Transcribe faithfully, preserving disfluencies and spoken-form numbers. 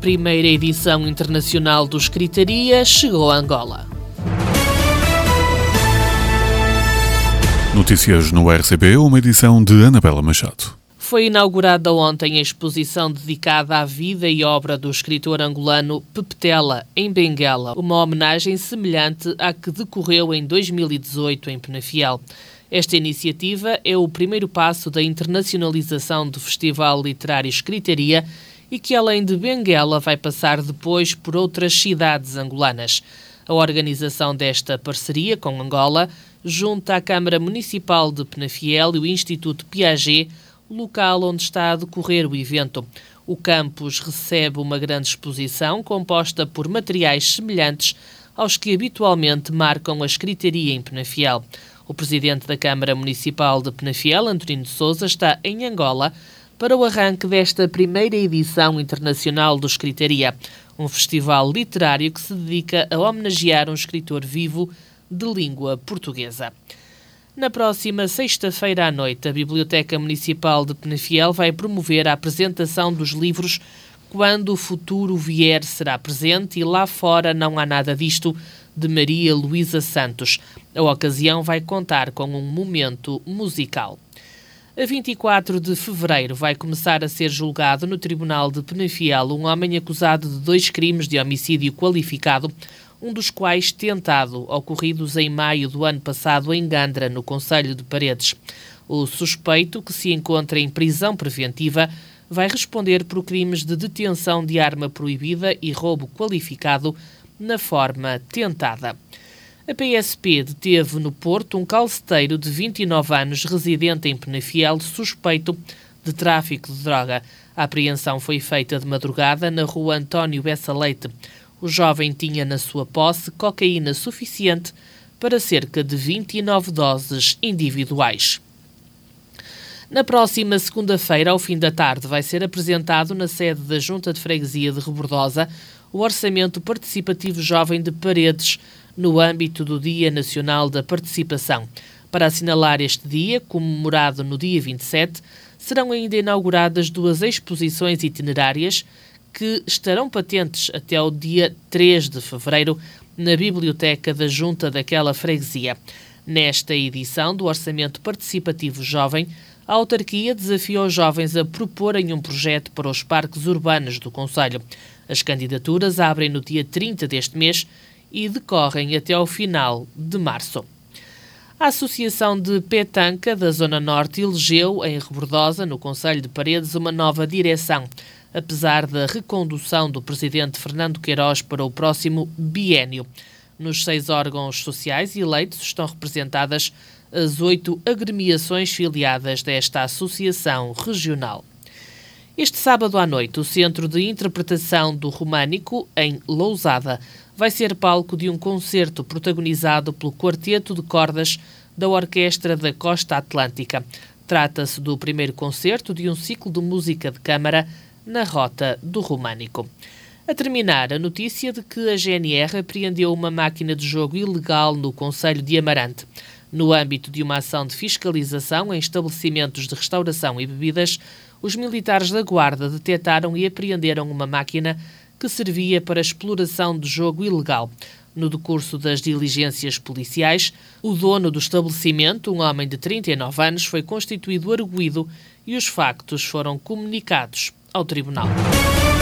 primeira edição internacional do Escritaria chegou a Angola. Notícias no R C P, uma edição de Anabela Machado. Foi inaugurada ontem a exposição dedicada à vida e obra do escritor angolano Pepetela, em Benguela, uma homenagem semelhante à que decorreu em dois mil e dezoito em Penafiel. Esta iniciativa é o primeiro passo da internacionalização do Festival Literário Escritaria e que, além de Benguela, vai passar depois por outras cidades angolanas. A organização desta parceria com Angola junta a Câmara Municipal de Penafiel e o Instituto Piaget, local onde está a decorrer o evento. O campus recebe uma grande exposição composta por materiais semelhantes aos que habitualmente marcam a escritaria em Penafiel. O presidente da Câmara Municipal de Penafiel, Antonino de Sousa, está em Angola para o arranque desta primeira edição internacional do Escritaria, um festival literário que se dedica a homenagear um escritor vivo de língua portuguesa. Na próxima sexta-feira à noite, a Biblioteca Municipal de Penafiel vai promover a apresentação dos livros Quando o Futuro Vier Será Presente e Lá Fora Não Há Nada Disto, de Maria Luísa Santos. A ocasião vai contar com um momento musical. A vinte e quatro de fevereiro vai começar a ser julgado no Tribunal de Penafiel um homem acusado de dois crimes de homicídio qualificado, um dos quais tentado, ocorridos em maio do ano passado em Gandra, no concelho de Paredes. O suspeito, que se encontra em prisão preventiva, vai responder por crimes de detenção de arma proibida e roubo qualificado na forma tentada. A P S P deteve no Porto um calceteiro de vinte e nove anos, residente em Penafiel, suspeito de tráfico de droga. A apreensão foi feita de madrugada na rua António Bessa Leite. O jovem tinha na sua posse cocaína suficiente para cerca de vinte e nove doses individuais. Na próxima segunda-feira, ao fim da tarde, vai ser apresentado na sede da Junta de Freguesia de Rebordosa o Orçamento Participativo Jovem de Paredes, no âmbito do Dia Nacional da Participação. Para assinalar este dia, comemorado no dia vinte e sete, serão ainda inauguradas duas exposições itinerárias que estarão patentes até ao dia três de fevereiro na biblioteca da Junta daquela freguesia. Nesta edição do Orçamento Participativo Jovem, a autarquia desafia os jovens a proporem um projeto para os parques urbanos do concelho. As candidaturas abrem no dia trinta deste mês e decorrem até ao final de março. A Associação de Petanca da Zona Norte elegeu, em Rebordosa, no concelho de Paredes, uma nova direção, apesar da recondução do presidente Fernando Queiroz para o próximo biénio. Nos seis órgãos sociais eleitos estão representadas as oito agremiações filiadas desta associação regional. Este sábado à noite, o Centro de Interpretação do Românico, em Lousada, vai ser palco de um concerto protagonizado pelo Quarteto de Cordas da Orquestra da Costa Atlântica. Trata-se do primeiro concerto de um ciclo de música de câmara na Rota do Românico. A terminar, a notícia de que a G N R apreendeu uma máquina de jogo ilegal no concelho de Amarante. No âmbito de uma ação de fiscalização em estabelecimentos de restauração e bebidas, os militares da Guarda detetaram e apreenderam uma máquina que servia para a exploração de jogo ilegal. No decurso das diligências policiais, o dono do estabelecimento, um homem de trinta e nove anos, foi constituído arguido e os factos foram comunicados ao tribunal.